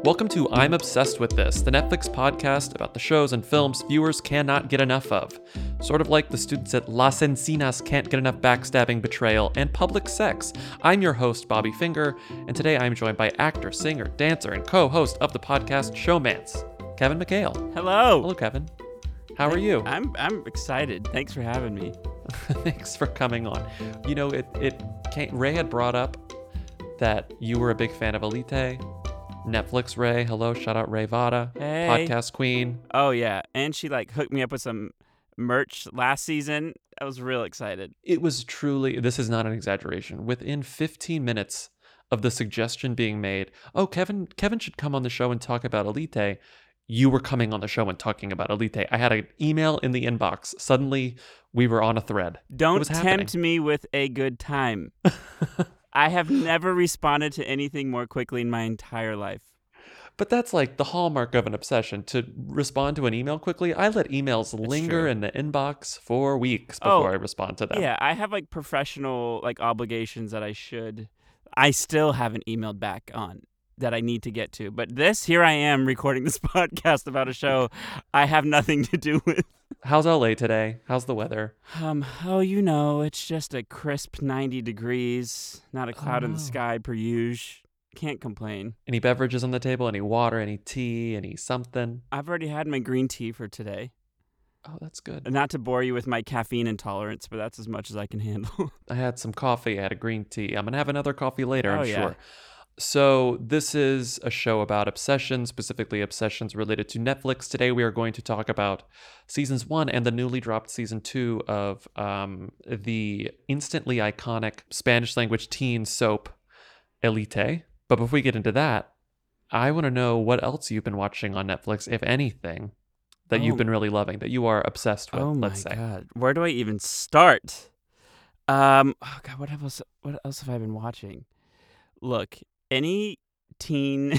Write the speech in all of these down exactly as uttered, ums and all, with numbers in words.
Welcome to I'm Obsessed with This, the Netflix podcast about the shows and films viewers cannot get enough of. Sort of like the students at Las Encinas can't get enough backstabbing, betrayal, and public sex. I'm your host, Bobby Finger, and today I'm joined by actor, singer, dancer, and co-host of the podcast Showmance, Kevin McHale. Hello. Hello, Kevin. How are you? I'm I'm excited. Thanks for having me. Thanks for coming on. You know, it, it came, Ray had brought up that you were a big fan of Elite. Netflix Ray, hello, shout out Ray Vada, Hey. podcast queen. Oh yeah, and she like hooked me up with some merch last season. I was real excited. It was truly, this is not an exaggeration, within fifteen minutes of the suggestion being made, oh, Kevin Kevin should come on the show and talk about Elite, you were coming on the show and talking about Elite. I had an email in the inbox. Suddenly, we were on a thread. Don't It was tempt happening. me with a good time. I have never responded to anything more quickly in my entire life. But that's like the hallmark of an obsession, to respond to an email quickly. I let emails linger true. in the inbox for weeks before Oh, I respond to them. Yeah, I have like professional like obligations that I should. I still haven't emailed back on that I need to get to. But this, here I am recording this podcast about a show I have nothing to do with. How's L A today? How's the weather? Um, oh, you know, it's just a crisp ninety degrees, not a cloud in Oh. the sky per usual. Can't complain. Any beverages on the table? Any water? Any tea? Any something? I've already had my green tea for today. Oh, that's good. Not to bore you with my caffeine intolerance, but that's as much as I can handle. I had some coffee. I had a green tea. I'm going to have another coffee later, Oh, I'm yeah. sure. So this is a show about obsessions, specifically obsessions related to Netflix. Today we are going to talk about seasons one and the newly dropped season two of um, the instantly iconic Spanish language teen soap Elite. But before we get into that, I want to know what else you've been watching on Netflix, if anything, that Oh. you've been really loving, that you are obsessed with, Oh my let's say. god, where do I even start? Um, oh god, what else? What else have I been watching? Look, any teen,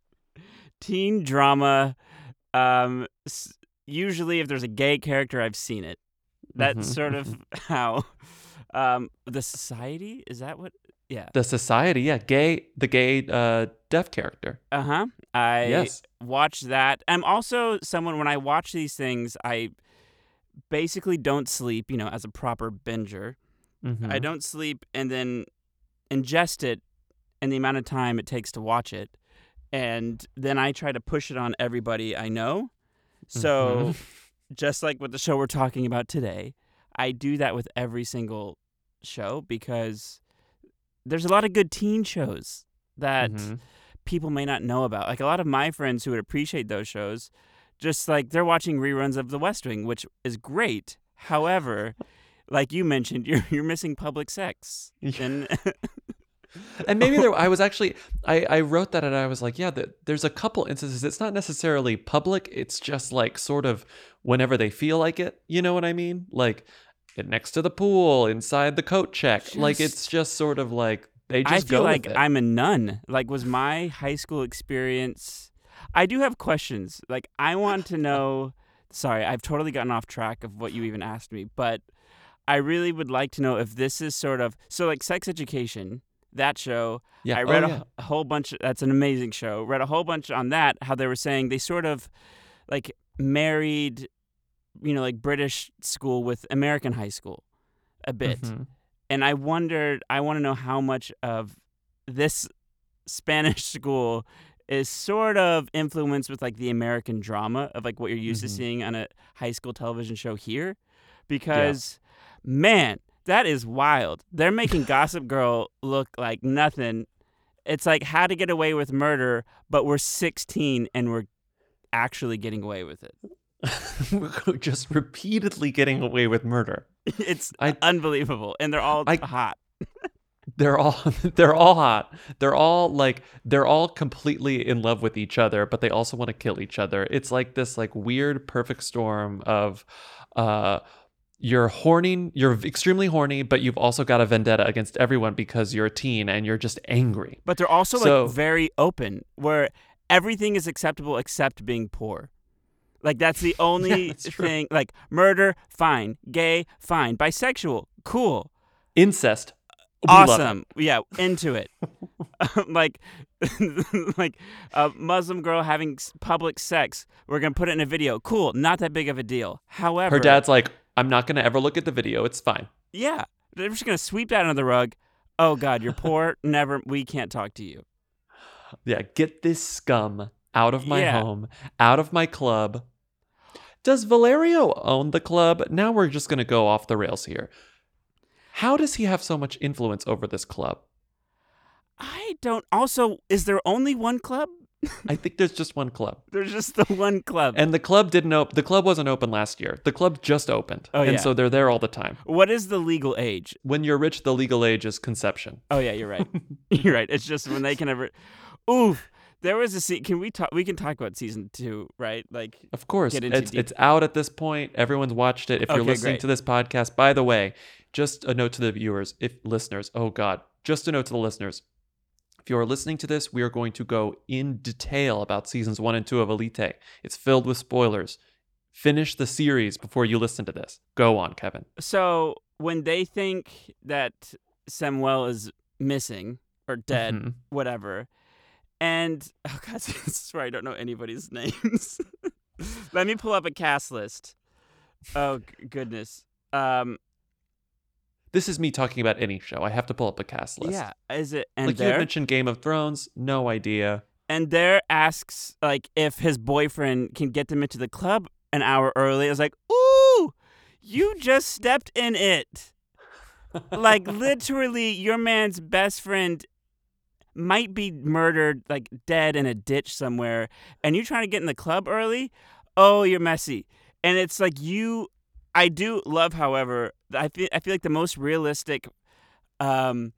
teen drama. Um, s- usually if there's a gay character, I've seen it. That's Mhm, sort of how. Um, the Society, is that what? Yeah. The Society, yeah, gay, the gay uh, deaf character. Uh huh. I Yes. watch that. I'm also someone when I watch these things, I basically don't sleep. You know, as a proper binger. Mhm. I don't sleep and then ingest it in the amount of time it takes to watch it. And then I try to push it on everybody I know. So, Mhm. just like with the show we're talking about today, I do that with every single show because there's a lot of good teen shows that Mhm. people may not know about. Like a lot of my friends who would appreciate those shows, just like they're watching reruns of The West Wing, which is great. However, like you mentioned, you're you're missing public sex. Yeah. And And maybe there, I was actually, I, I wrote that and I was like, yeah, the, there's a couple instances. It's not necessarily public. It's just like sort of whenever they feel like it. You know what I mean? Like next to the pool, inside the coat check. like Just- it's just sort of like they just I feel go like with it. I'm a nun. Like was my high school experience. I do have questions. Like I want to know. Sorry, I've totally gotten off track of what you even asked me, but I really would like to know if this is sort of so like Sex Education. That show, yeah. I read oh, a, yeah. a whole bunch. That's an amazing show. Read a whole bunch on that. How they were saying they sort of like married, you know, like British school with American high school, a bit. Mhm. And I wondered. I want to know how much of this Spanish school is sort of influenced with like the American drama of like what you're used Mhm. to seeing on a high school television show here, because man. That is wild. They're making Gossip Girl look like nothing. It's like How to Get Away with Murder, but we're sixteen and we're actually getting away with it. We're just repeatedly getting away with murder. It's I- unbelievable. And they're all I- hot. They're all they're all hot. They're all like they're all completely in love with each other, but they also want to kill each other. It's like this like weird perfect storm of uh you're horny, you're extremely horny, but you've also got a vendetta against everyone because you're a teen and you're just angry. But they're also So- like very open, where everything is acceptable except being poor. Like that's the only that's true. thing. Like murder, fine. Gay, fine. Bisexual, cool. Incest, We love it. Awesome. Yeah, into it. like, like a Muslim girl having s- public sex. We're gonna put it in a video. Cool. Not that big of a deal. However, Her dad's like, I'm not going to ever look at the video. It's fine. yeah, they're just gonna sweep that under the rug. Oh God, you're poor. Never. We can't talk to you. Yeah, get this scum out of my Yeah. home, out of my club. Does Valerio own the club? Now we're just going to go off the rails here. How does he have so much influence over this club? I don't. Also, is there only one club? I think there's just one club. There's just the one club. And the club didn't open. The club wasn't open last year. The club just opened. Oh, and yeah. so they're there all the time. What is the legal age? When you're rich, the legal age is conception. Oh yeah, you're right. You're right. It's just when they can ever. Oof. There was a scene. Can we talk? We can talk about season two, right? Like, Of course, Get into it's deep- it's out at this point. Everyone's watched it. If you're Okay, listening great. to this podcast, by the way, just a note to the viewers, if listeners, oh God, just a note to the listeners. If you are listening to this, we are going to go in detail about seasons one and two of Elite. It's filled with spoilers. Finish the series before you listen to this. Go on, Kevin. so when they think that Samuel is missing or dead, Mhm. whatever, and oh God, this is where I don't know anybody's names. Let me pull up a cast list. Oh g- goodness. Um. This is me talking about any show. I have to pull up a cast list. Yeah. Is it and like you had there? mentioned Game of Thrones, no idea. And there asks like if his boyfriend can get them into the club an hour early. I was like, ooh, you just stepped in it. Like literally, your man's best friend might be murdered, like dead in a ditch somewhere, and you're trying to get in the club early. Oh, you're messy. And it's like you. I do love, however, I feel I feel like the most realistic um,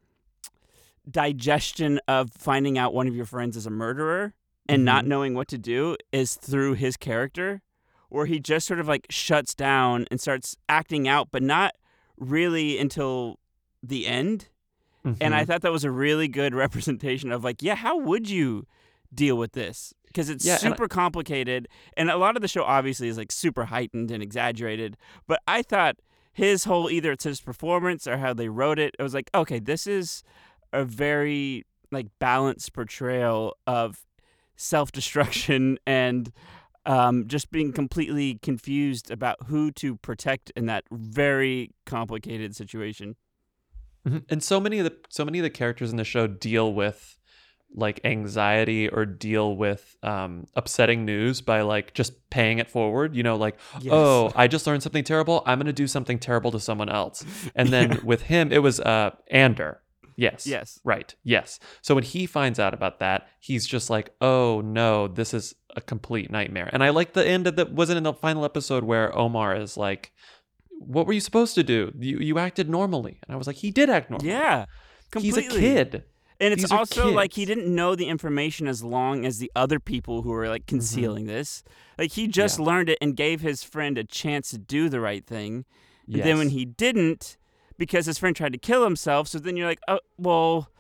digestion of finding out one of your friends is a murderer and not Mhm. knowing what to do is through his character, where he just sort of like shuts down and starts acting out, but not really until the end. And I Mhm. thought that was a really good representation of like, yeah, how would you deal with this? Because it's Yeah, and I- super complicated. And a lot of the show obviously is like super heightened and exaggerated. But I thought his whole, either it's his performance or how they wrote it, it was like, okay, this is a very like balanced portrayal of self-destruction and um, just being completely confused about who to protect in that very complicated situation. Mhm. And so many of the so many of the characters in the show deal with like anxiety or deal with um, upsetting news by like just paying it forward. You know, like, Yes. oh, I just learned something terrible. I'm gonna do something terrible to someone else. And then Yeah. with him, it was uh, Ander. Yes. Yes. Right. Yes. So when he finds out about that, he's just like, oh no, this is a complete nightmare. And I like the end of the wasn't in the final episode where Omar is like, what were you supposed to do? You you acted normally. And I was like, he did act normally. Yeah. He's Completely. a kid. And it's These are also like he kids. didn't know the information as long as the other people who were like concealing this. Like he just Mm-hmm. Yeah. learned it and gave his friend a chance to do the right thing. And then when Yes. he didn't, because his friend tried to kill himself, so then you're like, oh, well,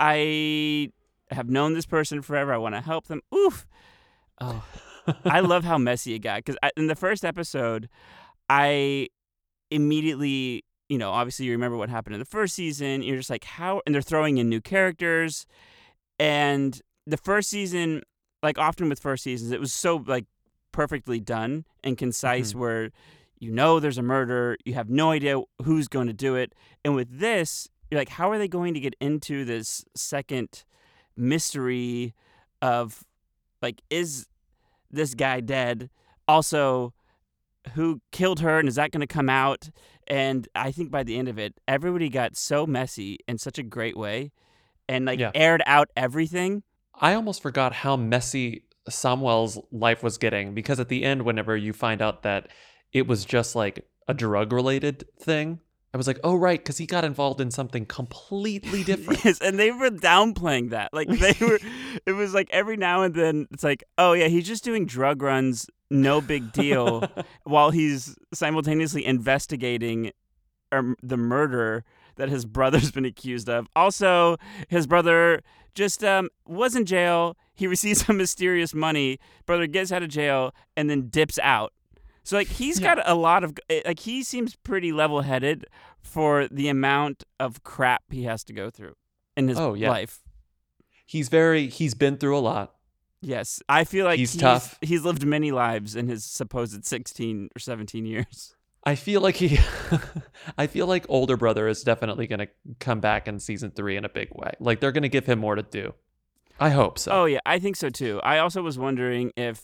I have known this person forever. I want to help them. Oof. Oh, I love how messy it got. Because in the first episode, I immediately, you know, obviously you remember what happened in the first season. You're just like, how? And they're throwing in new characters. And the first season, like often with first seasons, it was so like perfectly done and concise Mhm. where you know there's a murder, you have no idea who's going to do it. And with this, you're like, how are they going to get into this second mystery of like, is this guy dead? Also, who killed her and is that going to come out? And I think by the end of it, everybody got so messy in such a great way and like Yeah. aired out everything. I almost forgot how messy Samuel's life was getting because at the end, whenever you find out that it was just like a drug related thing, I was like, oh, right, because he got involved in something completely different. Yes, and they were downplaying that. Like they were, it was like every now and then it's like, oh yeah, he's just doing drug runs, no big deal, while he's simultaneously investigating um, the murder that his brother's been accused of. Also, his brother just um, was in jail. He receives some mysterious money. Brother gets out of jail and then dips out. So like he's Yeah. got a lot of like he seems pretty level-headed for the amount of crap he has to go through in his Oh, yeah. life. He's very he's been through a lot. Yes, I feel like He's he's tough. He's lived many lives in his supposed sixteen or seventeen years. I feel like he I feel like older brother is definitely going to come back in season three in a big way. Like they're going to give him more to do. I hope so. Oh yeah, I think so too. I also was wondering if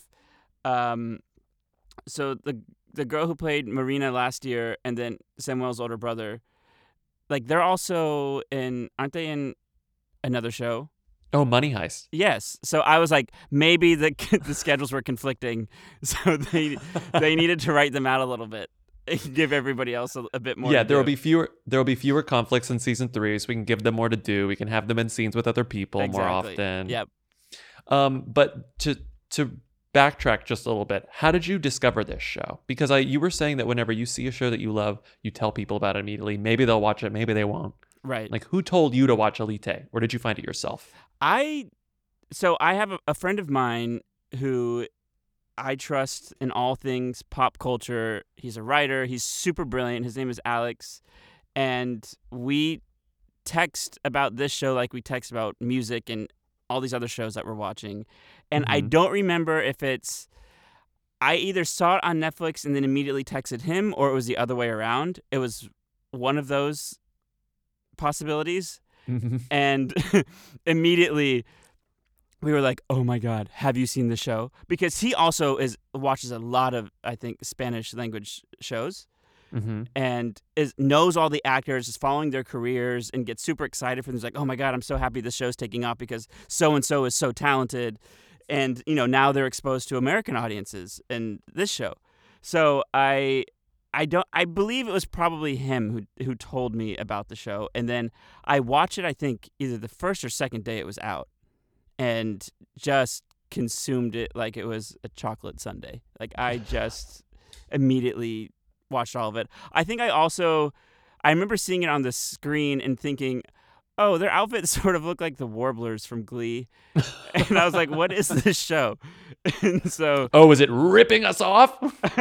um so the the girl who played Marina last year and then Samuel's older brother, like they're also in aren't they in another show? Oh, Money Heist. Yes. So I was like, maybe the the schedules were conflicting, so they they needed to write them out a little bit, give everybody else a, a bit more. Yeah, to there will do. be fewer there will be fewer conflicts in season three, so we can give them more to do. We can have them in scenes with other people more Exactly. often. Yep. Um, but to to backtrack just a little bit, how did you discover this show? Because I you were saying that whenever you see a show that you love, you tell people about it immediately. Maybe they'll watch it, maybe they won't. Right. Like, who told you to watch Elite, or did you find it yourself? I so I have a, a friend of mine who I trust in all things pop culture. He's a writer. He's super brilliant. His name is Alex, and we text about this show like we text about music and all these other shows that we're watching. And I Mhm. don't remember if it's I either saw it on Netflix and then immediately texted him, or it was the other way around. It was one of those possibilities. And immediately we were like, "Oh my god, have you seen the show?" Because he also is watches a lot of, I think, Spanish language shows, Mm-hmm. and is knows all the actors, is following their careers, and gets super excited for them. He's like, "Oh my god, I'm so happy this show's taking off because so and so is so talented," and you know now they're exposed to American audiences in this show. So I. I don't. I believe it was probably him who who told me about the show, and then I watched it. I think either the first or second day it was out, and just consumed it like it was a chocolate sundae. Like I just immediately watched all of it. I think I also I remember seeing it on the screen and thinking, "Oh, their outfits sort of look like the Warblers from Glee," and I was like, "What is this show?" And so Oh, is it ripping us off?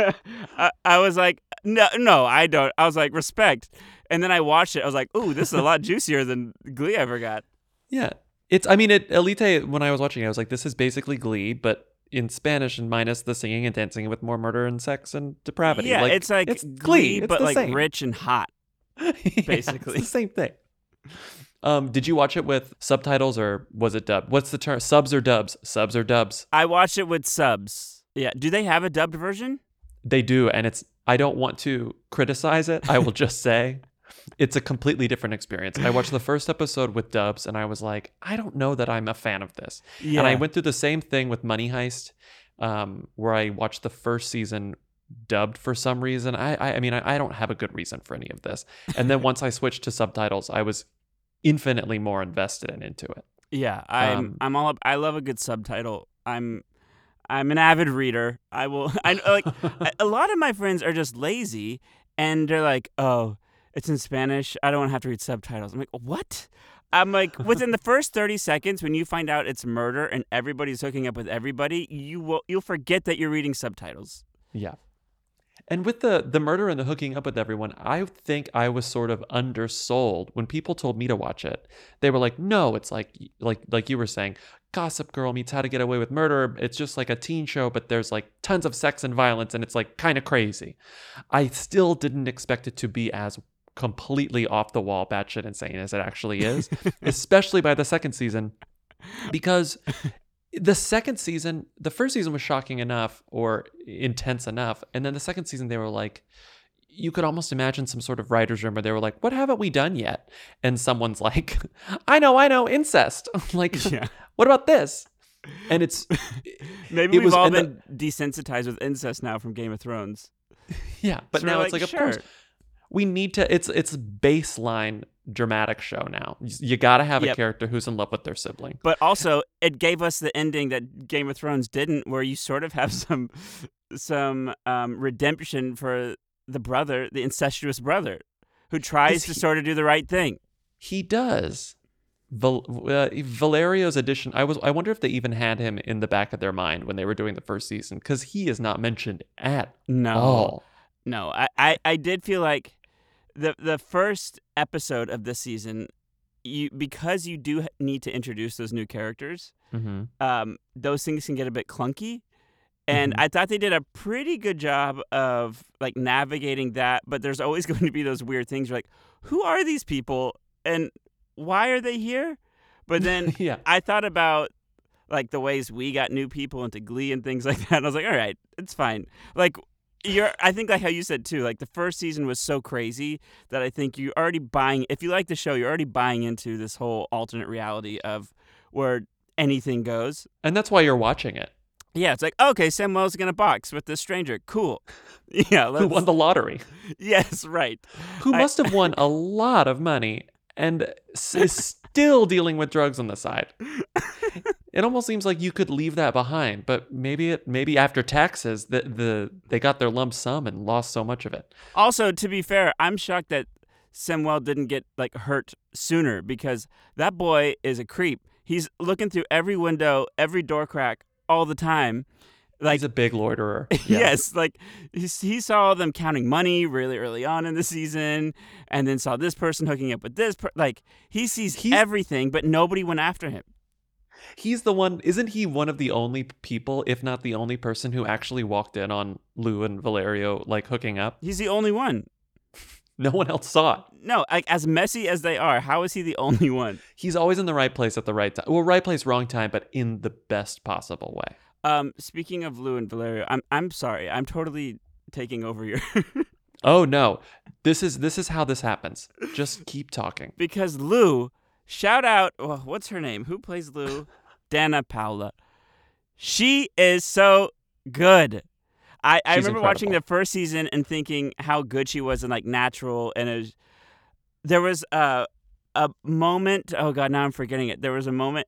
I, I was like, no, no, I don't. I was like, respect. And then I watched it. I was like, ooh, this is a lot juicier than Glee ever got. Yeah. It's, I mean, it, Elite, when I was watching it, I was like, this is basically Glee, but in Spanish and minus the singing and dancing with more murder and sex and depravity. Yeah, like, it's like it's Glee, It's but the like same. rich and hot. Yeah, basically. it's the same thing. Um, did you watch it with subtitles or was it dubbed? What's the term? Subs or dubs? Subs or dubs? I watched it with subs. Yeah. Do they have a dubbed version? They do, and it's, I don't want to criticize it. I will just say it's a completely different experience. I watched the first episode with dubs and I was like, I don't know that I'm a fan of this. Yeah. And I went through the same thing with Money Heist, um, where I watched the first season dubbed for some reason. I I, I mean, I, I don't have a good reason for any of this. And then once I switched to subtitles, I was infinitely more invested and into it. Yeah. I'm. Um, I'm all. Up, I love a good subtitle. I'm. I'm an avid reader. I will. I like. A lot of my friends are just lazy, and they're like, "Oh, it's in Spanish. I don't want to have to read subtitles." I'm like, "What?" I'm like, within the first thirty seconds, when you find out it's murder and everybody's hooking up with everybody, you will you'll forget that you're reading subtitles. Yeah. And with the the murder and the hooking up with everyone, I think I was sort of undersold when people told me to watch it. They were like, "No, it's like like like you were saying, Gossip Girl meets How to Get Away with Murder. It's just like a teen show, but there's like tons of sex and violence and it's like kind of crazy." I still didn't expect it to be as completely off the wall, batshit insane as it actually is, especially by the second season, because the second season, the first season was shocking enough or intense enough. And then the second season, they were like, you could almost imagine some sort of writer's room where they were like, what haven't we done yet? And someone's like, I know, I know, incest. Like, Yeah. what about this? And it's, Maybe it we've was- all and been desensitized with incest now from Game of Thrones. yeah, but So we're now like, it's like, of sure. course, we need to, it's, it's baseline dramatic show now. You got to have Yep. a character who's in love with their sibling. But also, it gave us the ending that Game of Thrones didn't, where you sort of have some some um, redemption for the brother, the incestuous brother, who tries Is to he- sort of do the right thing. He does. Val- uh, Valerio's addition. I was. I wonder if they even had him in the back of their mind when they were doing the first season, because he is not mentioned at No, all. no. I, I, I did feel like the the first episode of this season, you because you do need to introduce those new characters. Mm-hmm. Um, those things can get a bit clunky. And Mm-hmm. I thought they did a pretty good job of like navigating that, but there's always going to be those weird things. You're like, who are these people and why are they here? But then Yeah. I thought about like the ways we got new people into Glee and things like that. And I was like, all right, it's fine. Like you're, I think like how you said too, like the first season was so crazy that I think you're already buying, if you like the show, you're already buying into this whole alternate reality of where anything goes. And that's why you're watching it. Yeah, it's like, okay, Samuel's gonna box with this stranger. Cool. Yeah, let's... Who won the lottery? Yes, right. Who I- must have won a lot of money and s- is still dealing with drugs on the side. It almost seems like you could leave that behind, but maybe it maybe after taxes the the they got their lump sum and lost so much of it. Also, to be fair, I'm shocked that Samuel didn't get like hurt sooner because that boy is a creep. He's looking through every window, every door crack, all the time. Like, He's a big loiterer. Yeah. yes, like he, he saw them counting money really early on in the season, and then saw this person hooking up with this. Per- like he sees He's- everything, but nobody went after him. He's the one, isn't he one of the only people, if not the only person, who actually walked in on Lou and Valerio like hooking up? He's the only one. No one else saw it. No, like as messy as they are, how is he the only one? He's always in the right place at the right time. Well, right place, wrong time, but in the best possible way. Um, speaking of Lou and Valerio, I'm I'm sorry, I'm totally taking over your Oh no. This is this is how this happens. Just keep talking. because Lou, shout out, oh, what's her name? Who plays Lou? Dana Paola. She is so good. I, I She's remember watching the incredible. first season and thinking how good she was in like Natural, and it was, there was a a moment. Oh God, now I'm forgetting it. There was a moment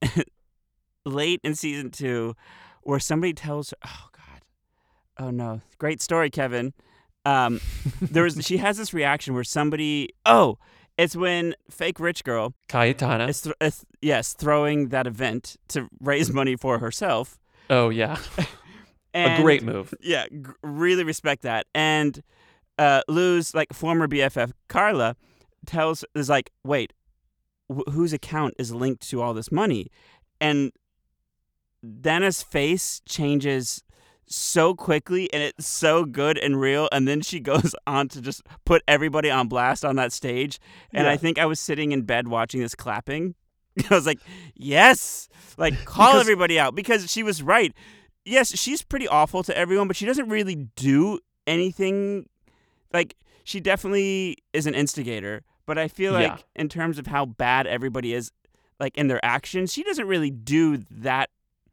late in season two where somebody tells her, "Oh God, oh no, great story, Kevin." Um, there was she has this reaction where somebody, oh, it's when fake rich girl Cayetana. is, th- is yes throwing that event to raise money for herself. Oh yeah. And A great move. yeah, g- really respect that. And uh, Lou's like former B F F Carla tells is like, wait, wh- whose account is linked to all this money? And Dana's face changes so quickly, and it's so good and real. And then she goes on to just put everybody on blast on that stage. And Yeah. I think I was sitting in bed watching this, clapping. I was like, yes, like call Because- everybody out, because she was right. Yes, she's pretty awful to everyone, but she doesn't really do anything. Like, she definitely is an instigator, but I feel like Yeah. in terms of how bad everybody is, like in their actions, she doesn't really do that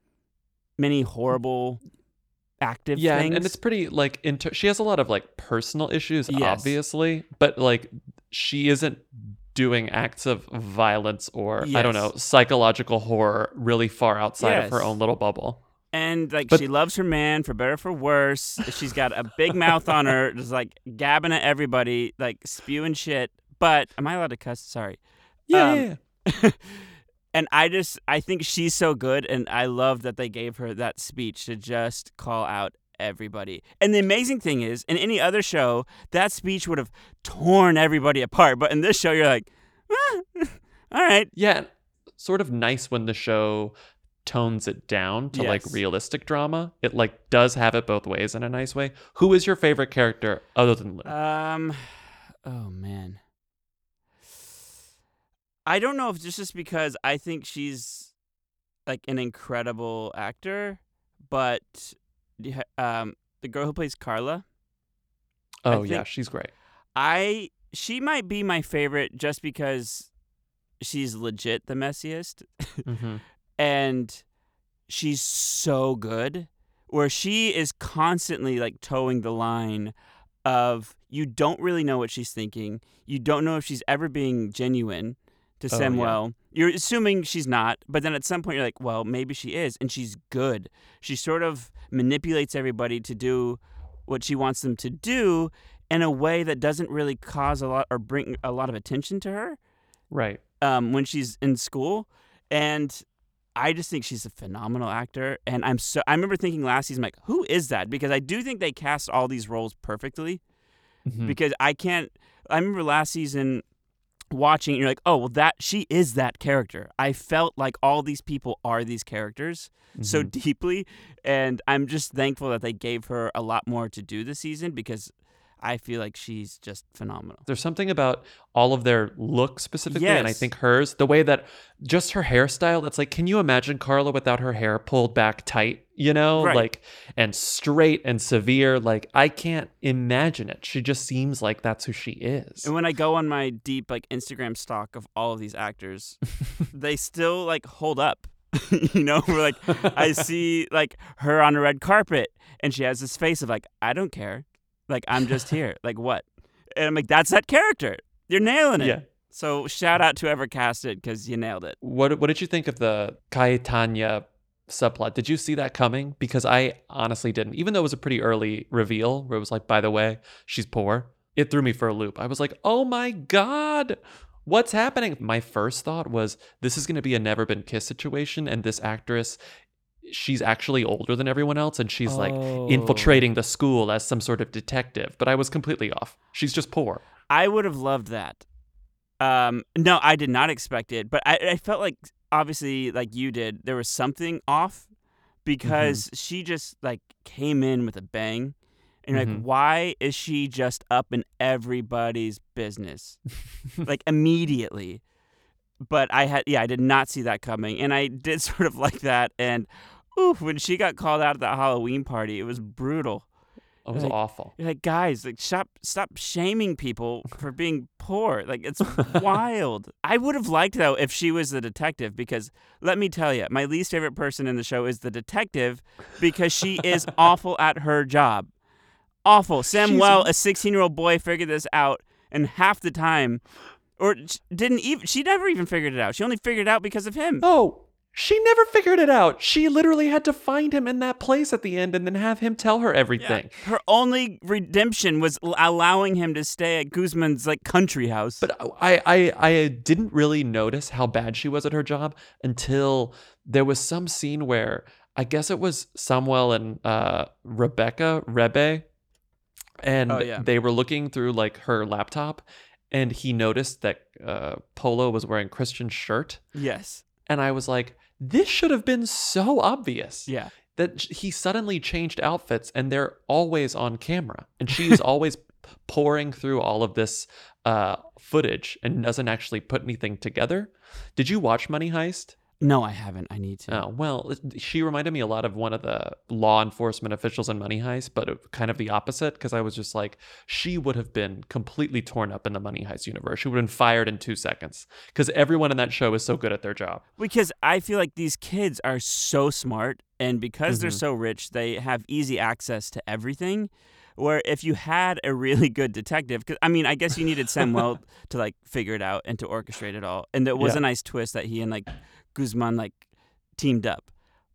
many horrible active Yeah, things. and, and it's pretty like inter- she has a lot of like personal issues, Yes. obviously, but like she isn't doing acts of violence or I don't know, Yes. psychological horror really far outside of her Yes. own little bubble. And like But- she loves her man for better or for worse. She's got a big mouth on her, just like gabbing at everybody, like spewing shit. But am I allowed to cuss? Sorry. Yeah, Um, yeah, yeah. And I just I think she's so good, and I love that they gave her that speech to just call out everybody. And the amazing thing is, in any other show, that speech would have torn everybody apart. But in this show, you're like, ah, all right. Yeah, sort of nice when the show tones it down to like Yes. realistic drama. It like does have it both ways in a nice way. Who is your favorite character other than Lou? Um, oh man, I don't know if this is because I think she's like an incredible actor, but the- um, the girl who plays Carla, oh I yeah, think- she's great. I she might be my favorite just because she's legit the messiest, hmm and she's so good. Where she is constantly like towing the line of you don't really know what she's thinking. You don't know if she's ever being genuine to Oh, yeah. Samuel. You're assuming she's not, but then at some point you're like, well, maybe she is, and she's good. She sort of manipulates everybody to do what she wants them to do in a way that doesn't really cause a lot or bring a lot of attention to her. Right. um, when she's in school, and I just think she's a phenomenal actor. And I'm so I remember thinking last season, like, who is that? Because I do think they cast all these roles perfectly. Hmm. Because I can't. I remember last season watching, and you're like, oh well, that she is that character. I felt like all these people are these characters so Hmm. deeply, and I'm just thankful that they gave her a lot more to do this season because I feel like she's just phenomenal. There's something about all of their looks specifically, and I Yes. think hers, the way that just her hairstyle, that's like, can you imagine Carla without her hair pulled back tight, you know, Right. like, and straight and severe? Like, I can't imagine it. She just seems like that's who she is. And when I go on my deep like Instagram stalk of all of these actors, they still like hold up. you know, We're like I see like her on a red carpet, and she has this face of like, I don't care, like I'm just here, like what? And I'm like, that's that character. You're nailing it. Yeah. So shout out to whoever cast it because you nailed it. What What did you think of the Caetania subplot? Did you see that coming? Because I honestly didn't. Even though it was a pretty early reveal, where it was like, by the way, she's poor. It threw me for a loop. I was like, oh my god, what's happening? My first thought was, this is going to be a never been kissed situation, and this actress, she's actually older than everyone else, and she's like Oh. infiltrating the school as some sort of detective. But I was completely off. She's just poor. I would have loved that. Um, no, I did not expect it, but I, I felt like obviously, like you did, there was something off because she just like came in with a bang, and you're Mhm. like, why is she just up in everybody's business, like immediately? But I had, yeah, I did not see that coming, and I did sort of like that. And ooh, when she got called out at that Halloween party, it was brutal. It was Like, awful. You're like, guys, like stop stop shaming people for being poor. Like it's wild. I would have liked though if she was the detective, because let me tell you, my least favorite person in the show is the detective because she is awful at her job. Awful. Samuel, She's- a sixteen-year-old boy, figured this out, and half the time, or sh- didn't even. She never even figured it out. She only figured it out because of him. No, she never figured it out. She literally had to find him in that place at the end and then have him tell her everything. Her only redemption was l- allowing him to stay at Guzman's like country house. But I, I, I didn't really notice how bad she was at her job until there was some scene where I guess it was Samuel and uh, Rebecca, Rebe, and Oh, yeah. they were looking through like her laptop, and he noticed that uh, Polo was wearing Christian's shirt, yes. and I was like, this should have been so obvious. Yeah. That he suddenly changed outfits and they're always on camera, and she's always pouring through all of this uh, footage and doesn't actually put anything together. Did you watch Money Heist? No, I haven't. I need to. Oh, well, she reminded me a lot of one of the law enforcement officials in Money Heist, but it- kind of the opposite, because I was just like, she would have been completely torn up in the Money Heist universe. She would have been fired in two seconds because everyone in that show is so good at their job. Because I feel like these kids are so smart, and because they're Mhm. so rich, they have easy access to everything. Where if you had a really good detective, cause, I mean, I guess you needed Samuel to like figure it out and to orchestrate it all, and there was Yeah. a nice twist that he and like Guzman like teamed up.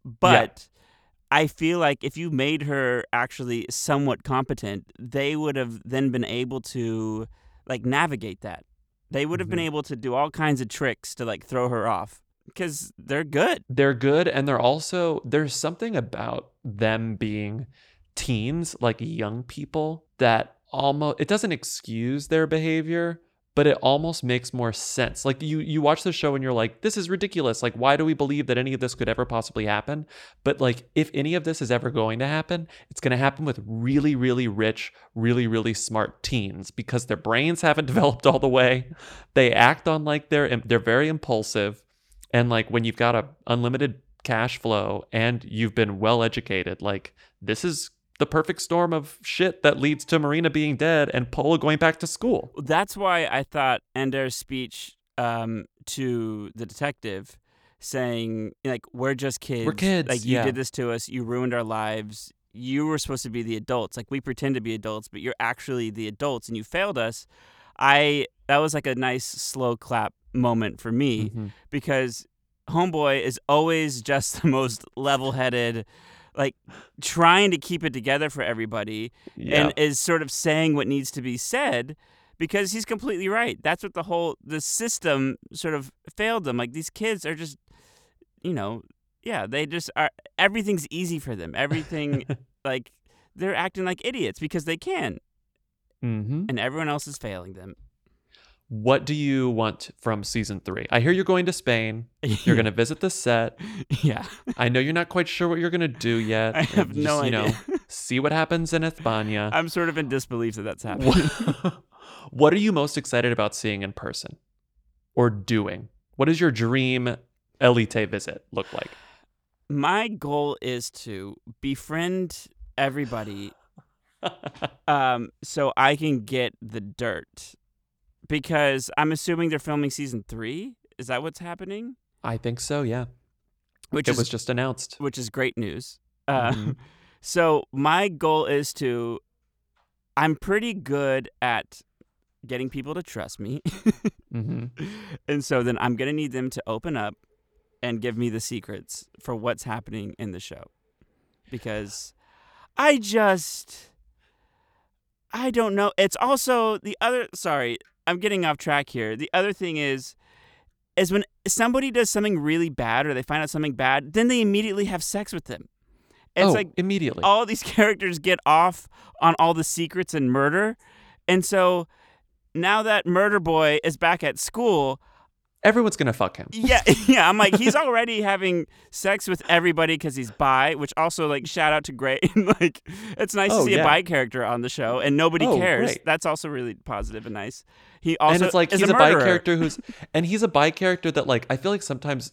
But I feel like if you made her actually somewhat competent, they would have then been able to like navigate that. They would have been Mhm. able to do all kinds of tricks to like throw her off because they're good. They're good, and they're also, there's something about them being teens, like young people, that almost, it doesn't excuse their behavior, but it almost makes more sense. Like you you watch the show and you're like, this is ridiculous. Like, why do we believe that any of this could ever possibly happen? But like, if any of this is ever going to happen, it's going to happen with really, really rich, really, really smart teens, because their brains haven't developed all the way. They act on like they're they're very impulsive, and like when you've got a unlimited cash flow and you've been well educated, like this is the perfect storm of shit that leads to Marina being dead and Polo going back to school. That's why I thought Ender's speech um, to the detective saying, like, we're just kids. We're kids, Like, you yeah. did this to us. You ruined our lives. You were supposed to be the adults. Like, we pretend to be adults, but you're actually the adults, and you failed us. I That was like a nice slow clap moment for me, Mhm. because Homeboy is always just the most level-headed, like trying to keep it together for everybody, Yeah. and is sort of saying what needs to be said, because he's completely right. That's what the whole the system sort of failed them. Like these kids are just, you know, yeah, they just are. Everything's easy for them. Everything, like they're acting like idiots because they can, Mm-hmm. and everyone else is failing them. What do you want from season three? I hear you're going to Spain. You're going to visit the set. Yeah, I know you're not quite sure what you're going to do yet. I have Just, no you idea. know, see what happens in España. I'm sort of in disbelief that that's happening. What, what are you most excited about seeing in person or doing? What does your dream Elite visit look like? My goal is to befriend everybody, um, so I can get the dirt. Because I'm assuming they're filming season three. Is that what's happening? I think so, yeah. Which it is was just announced. which is great news. Uh, Mhm. So my goal is to. I'm pretty good at getting people to trust me, hmm and so then I'm gonna need them to open up and give me the secrets for what's happening in the show, because I just. I don't know. It's also the other. Sorry, I'm getting off track here. The other thing is, is when somebody does something really bad or they find out something bad, then they immediately have sex with them. It's oh, like immediately. all these characters get off on all the secrets and murder, and so now that murder boy is back at school. Everyone's going to fuck him. Yeah, yeah. I'm like, he's already having sex with everybody because he's bi, which also, like, shout out to Gray. Like, it's nice Oh, to see yeah. a bi character on the show, and nobody Oh, cares. great. That's also really positive and nice. He also and it's like is he's a, a, bi murderer. character who's and he's a bi character that like I feel like sometimes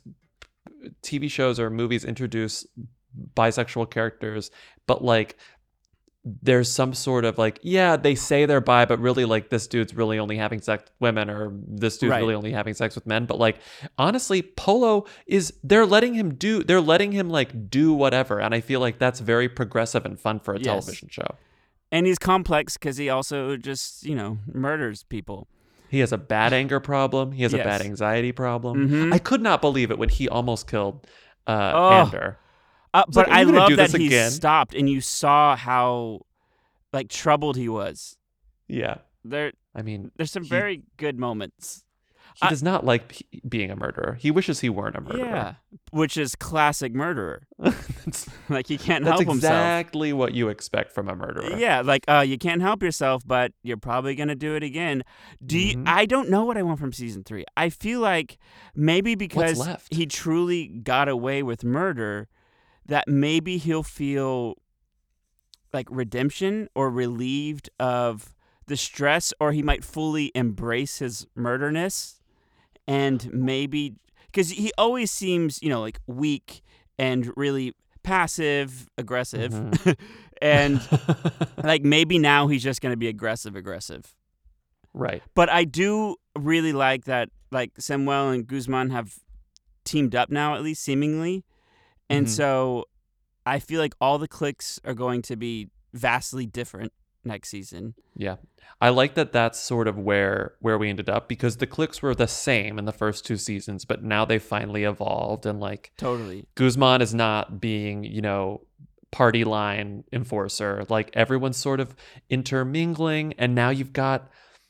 T V shows or movies introduce bisexual characters, but like there's some sort of like, yeah, they say they're bi, but really like this dude's really only having sex with women, or this dude's Right. really only having sex with men. But like honestly, Polo is they're letting him do they're letting him like do whatever, and I feel like that's very progressive and fun for a Yes. television show. And he's complex because he also just, you know, murders people. He has a bad anger problem. He has Yes. a bad anxiety problem. Mhm. I could not believe it when he almost killed uh, Oh. Ander. Uh, It's but like, are I you gonna love do that this he again? stopped, and you saw how, like, troubled he was. Yeah. There, I mean, there's some he- very good moments. he I- does not like p- being a murderer. He wishes he weren't a murderer. Yeah, which is classic murderer. that's Like, he can't that's help himself. exactly what you expect from a murderer. Yeah, like uh, you can't help yourself, but you're probably gonna do it again. Do you, Mhm. I don't know what I want from season three. I feel like maybe because left? he truly got away with murder, that maybe he'll feel like redemption or relieved of the stress, or he might fully embrace his murderness, and maybe because he always seems, you know, like weak and really passive aggressive. Mhm. And like maybe now he's just going to be aggressive aggressive. right. But I do really like that like Samuel and Guzman have teamed up now, at least seemingly. And Mhm. so I feel like all the cliques are going to be vastly different next season. Yeah. I like that that's sort of where where we ended up, because the cliques were the same in the first two seasons, but now they finally evolved, and like Totally. Guzman is not being, you know, party line enforcer. Like everyone's sort of intermingling, and now you've got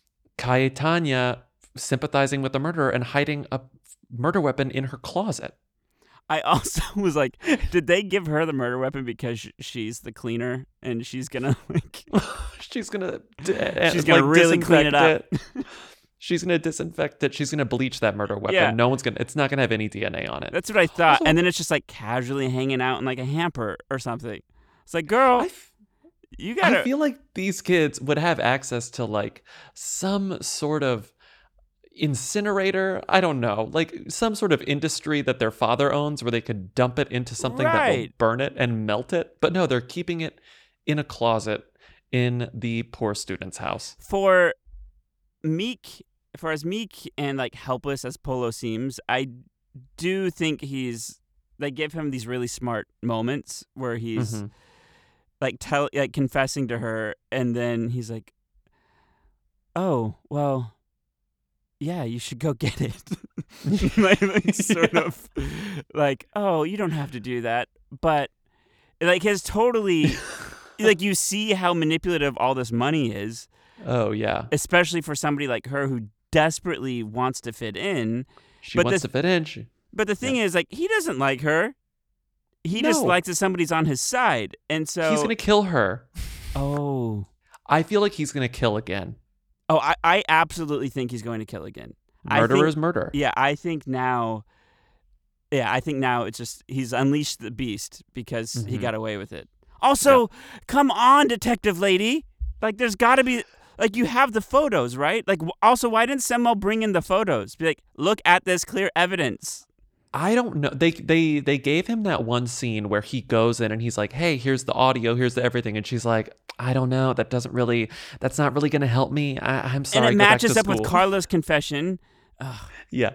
Cayetania sympathizing with the murderer and hiding a murder weapon in her closet. I also was like, did they give her the murder weapon because sh- she's the cleaner and she's gonna like She's gonna d- she's gonna like, really clean it up? disinfect She's gonna disinfect it. She's gonna bleach that murder weapon. Yeah. No one's gonna. It's not gonna have any D N A on it. That's what I thought. Also- And then it's just like casually hanging out in like a hamper or something. It's like, girl, I f- you gotta. I feel like these kids would have access to like some sort of incinerator. I don't know, like some sort of industry that their father owns where they could dump it into something that will Right. burn it and melt it. But no, they're keeping it in a closet in the poor student's house. for meek, for as meek and like helpless as Polo seems, I do think he's. They give him these really smart moments where he's Mhm. like tell like confessing to her, and then he's like, "Oh, well, yeah, you should go get it." like, like, sort Yeah. of like, "Oh, you don't have to do that," but like his totally like you see how manipulative all this money is, Oh yeah. especially for somebody like her who desperately wants to fit in. She But wants the- to fit in. She, But the thing is, like, he doesn't like her. He just No. likes that somebody's on his side. And so he's gonna kill her. Oh. I feel like he's gonna kill again. Oh, I, I absolutely think he's going to kill again. I Murderer think- is murder. Yeah, I think now Yeah, I think now it's just he's unleashed the beast because he Mhm. got away with it. Also, come on, detective lady. Like there's got to be like you have the photos, right? Like w- also why didn't Samuel bring in the photos? Be like, "Look at this clear evidence." I don't know. They they they gave him that one scene where he goes in and he's like, "Hey, here's the audio, here's the everything," and she's like, "I don't know. That doesn't really. That's not really gonna help me. I, I'm sorry." and it go back matches to up with school." Carla's confession. Ugh, Yeah.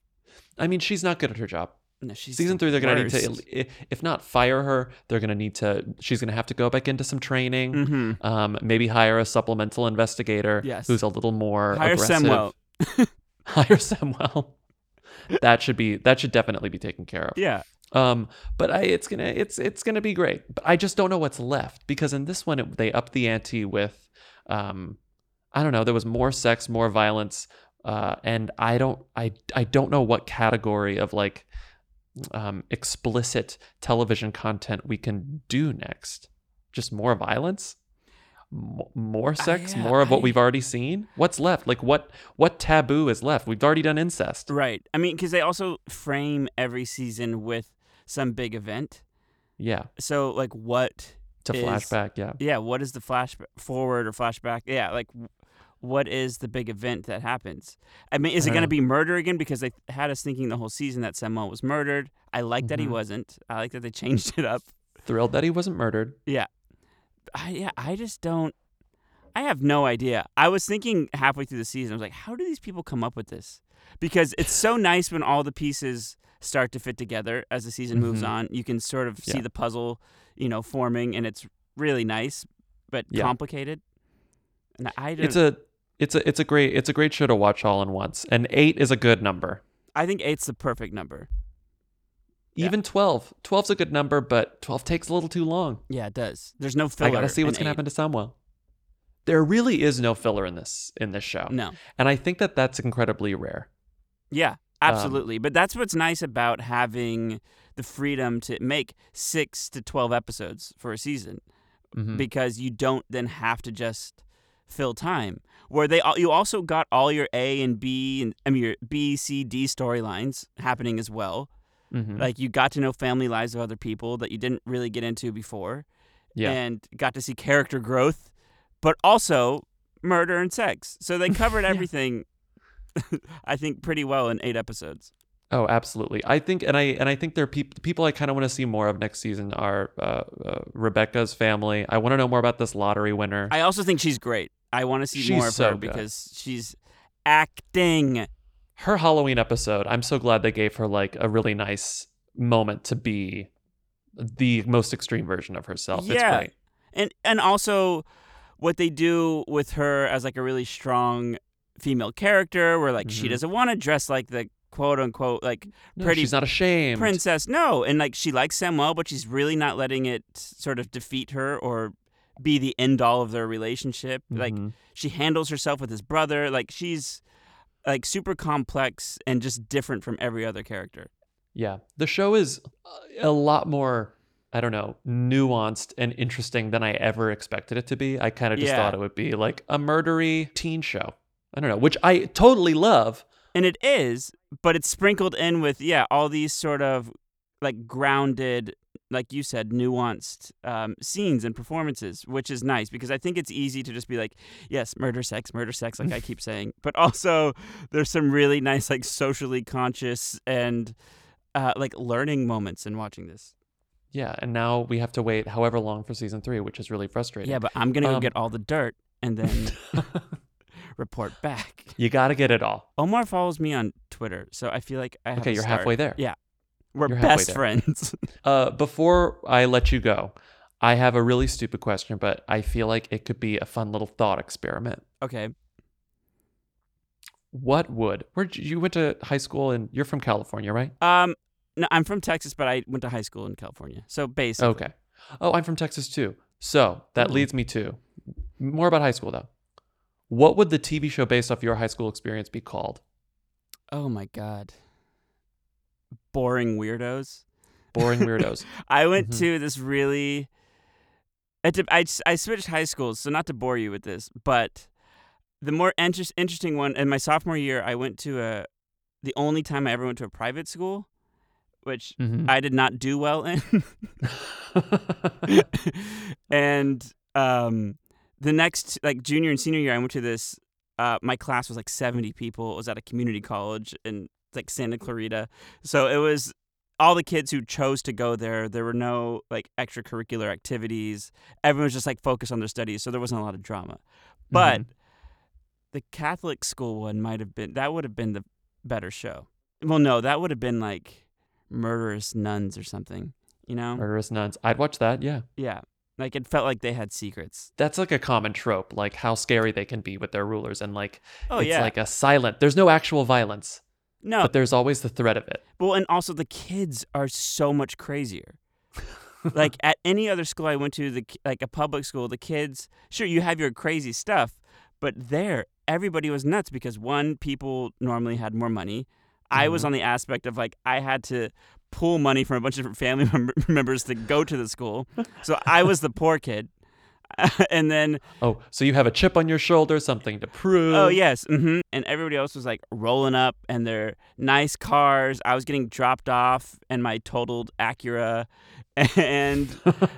I mean, she's not good at her job. no, she's Season three, they're gonna need worst. to, i- if not fire her, they're gonna need to. She's gonna have to go back into some training. Mhm. Um, maybe hire a supplemental investigator Yes. who's a little more Hire aggressive. Samuel. Hire Samuel. That should be that should definitely be taken care of. Yeah. Um, but I, it's gonna it's it's gonna be great. But I just don't know what's left because in this one it, they upped the ante with, um, I don't know. There was more sex, more violence, uh, and I don't I I don't know what category of like, um, explicit television content we can do next. Just more violence, M- more sex, yeah, more of what I- we've already seen. What's left? Like what what taboo is left? We've already done incest. Right. I mean, because they also frame every season with some big event. Yeah, So, like, what? to Is- flashback. Yeah. Yeah, what is the flash forward or flashback? Yeah, like, w- what is the big event that happens? I mean, is I it don't going to know. be murder again? Because they had us thinking the whole season that Samuel was murdered. I like that he Mhm. wasn't. I like that they changed it up. Thrilled that he wasn't murdered. I, yeah, I just don't. I have no idea. I was thinking halfway through the season, I was like, how do these people come up with this? Because it's so nice when all the pieces start to fit together as the season moves Mhm. on. You can sort of see Yeah. the puzzle, you know, forming, and it's really nice, but Yeah. complicated. And I don't. It's a it's a it's a great it's a great show to watch all in once. And eight is a good number. I think eight's the perfect number. Yeah. Even twelve. twelve's a good number, but twelve takes a little too long. Yeah, it does. There's no filler. I gotta see what's in gonna eight. happen to Samuel. There really is no filler in this in this show, No. and I think that that's incredibly rare. Yeah, absolutely. but that's what's nice about having the freedom to make six to twelve episodes for a season. Mhm. Because you don't then have to just fill time. Where they al- you also got all your A and B and I mean your B, C, D storylines happening as well. Mhm. Like you got to know family lives of other people that you didn't really get into before, yeah, and got to see character growth, but also murder and sex. So they covered Yeah. everything. I think pretty well in eight episodes. oh, absolutely. I think, and I and I think there are peop- people I kind of want to see more of next season are uh, uh, Rebecca's family. I want to know more about this lottery winner. I also think she's great. I want to see She's more of so her good. because she's acting. Her Halloween episode, I'm so glad they gave her like a really nice moment to be the most extreme version of herself. It's Yeah. great. And and also what they do with her as like a really strong female character where like she Mhm. doesn't want to dress like the quote unquote like No, pretty she's not ashamed. princess. No, and like she likes Samuel, but she's really not letting it sort of defeat her or be the end all of their relationship. Like Mhm. she handles herself with his brother. Like she's like super complex and just different from every other character. Yeah, the show is a lot more, I don't know, nuanced and interesting than I ever expected it to be. I kind of just Yeah. thought it would be like a murdery teen show. I don't know, which I totally love. And it is, but it's sprinkled in with, yeah, all these sort of like grounded, like you said, nuanced um, scenes and performances, which is nice because I think it's easy to just be like, yes, murder, sex, murder, sex, like I keep saying. But also, there's some really nice, like socially conscious and uh, like learning moments in watching this. Yeah, and now we have to wait however long for season three, which is really frustrating. Yeah, but I'm going to go Um, get all the dirt and then report back. You got to get it all. Omar follows me on Twitter, so I feel like I have Okay, a you're start. halfway there. Yeah. We're You're halfway best there. friends. Uh, before I let you go, I have a really stupid question, but I feel like it could be a fun little thought experiment. Okay. What would, where you went to high school and you're from California, right? Um, no, I'm from Texas, but I went to high school in California. So basically, Okay. Oh, I'm from Texas too. So that Ooh. leads me to more about high school though. What would the T V show based off your high school experience be called? Oh my God. Boring Weirdos. Boring Weirdos. I went Mhm. to this really. It, de- I, I switched high schools, so not to bore you with this, but the more inter- interesting one, in my sophomore year, I went to a. The only time I ever went to a private school, which Mhm. I did not do well in. And um, the next, like junior and senior year, I went to this. Uh, my class was like seventy people. It was at a community college in like Santa Clarita. So it was all the kids who chose to go there. There were no like extracurricular activities. Everyone was just like focused on their studies. So there wasn't a lot of drama. But Mhm. the Catholic school one might have been, that would have been the better show. Well, no, that would have been like Murderous Nuns or something, you know? Murderous Nuns. I'd watch that, yeah. Yeah. Like it felt like they had secrets. That's like a common trope, like how scary they can be with their rulers. And like, Oh, it's yeah. like a silent, there's no actual violence, No. but there's always the threat of it. Well, and also the kids are so much crazier. Like at any other school I went to, the ki- like a public school, the kids, sure, you have your crazy stuff, but there, everybody was nuts because one, people normally had more money. I was Mhm. on the aspect of like I had to pull money from a bunch of different family mem- members to go to the school, so I was the poor kid. And then, Oh, so you have a chip on your shoulder, something to prove. oh yes, hmm and everybody else was like rolling up in their nice cars. I was getting dropped off in my totaled Acura, and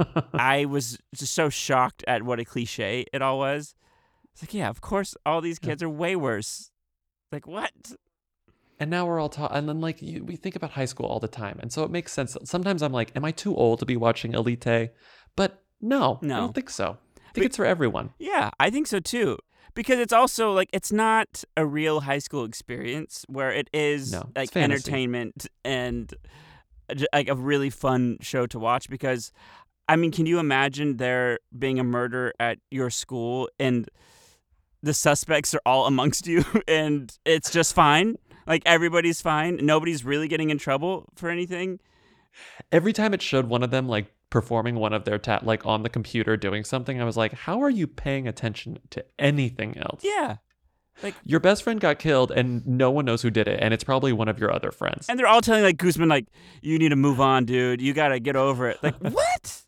I was just so shocked at what a cliche it all was. It's like, yeah, of course, all these kids are way worse. Like, what? And now we're all taught, and then like you, we think about high school all the time, and so it makes sense. Sometimes I'm like, am I too old to be watching Elite? But no, I No. don't think so. I think But- it's for everyone. Yeah, I think so too. Because it's also like it's not a real high school experience where it is No, it's like fantasy. entertainment and a j- like a really fun show to watch. Because, I mean, can you imagine there being a murder at your school and the suspects are all amongst you and it's just fine? Like everybody's fine. Nobody's really getting in trouble for anything. Every time it showed one of them like performing one of their ta- like on the computer doing something, I was like, how are you paying attention to anything else? Yeah. Your best friend got killed, and no one knows who did it, and it's probably one of your other friends. And they're all telling like Guzman, like, you need to move on, dude. You gotta get over it. Like, what?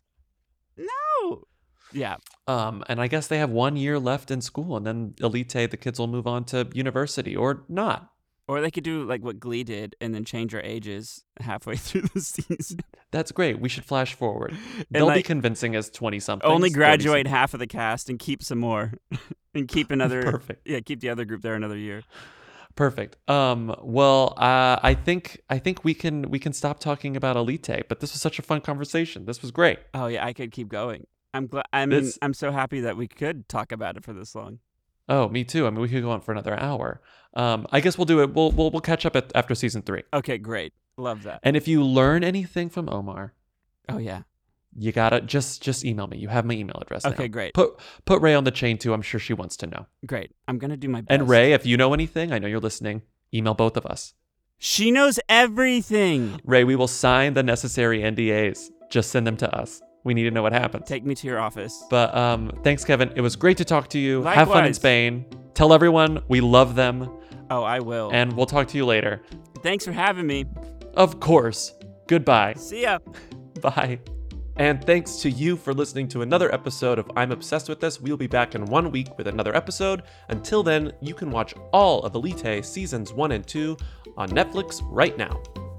No. Yeah. Um, and I guess they have one year left in school, and then Elite, the kids will move on to university or not. Or they could do like what Glee did and then change our ages halfway through the season. That's great. We should flash forward. They'll be like, convincing as twenty-somethings. Only graduate half of the cast and keep some more, and keep another. Perfect. Yeah, keep the other group there another year. Perfect. Um, well, uh, I think I think we can we can stop talking about Elite, but this was such a fun conversation. This was great. Oh yeah, I could keep going. I'm glad. I mean, This- I'm so happy that we could talk about it for this long. Oh, me too. I mean, we could go on for another hour. Um, I guess we'll do it. We'll we'll, we'll catch up at, after season three. Okay, great. Love that. And if you learn anything from Omar, Oh yeah. you gotta just just email me. You have my email address. Okay, now. great. Put put Ray on the chain too. I'm sure she wants to know. Great. I'm gonna do my best. And Ray, if you know anything, I know you're listening. Email both of us. She knows everything. Ray, we will sign the necessary N D As. Just send them to us. We need to know what happens. Take me to your office. But um, thanks, Kevin. It was great to talk to you. Have fun in Likewise. Spain. Tell everyone we love them, Oh, I will. and we'll talk to you later. Thanks for having me. Of course. Goodbye. See ya. Bye. And thanks to you for listening to another episode of I'm Obsessed with This. We'll be back in one week with another episode. Until then, you can watch all of Elite seasons one and two on Netflix right now.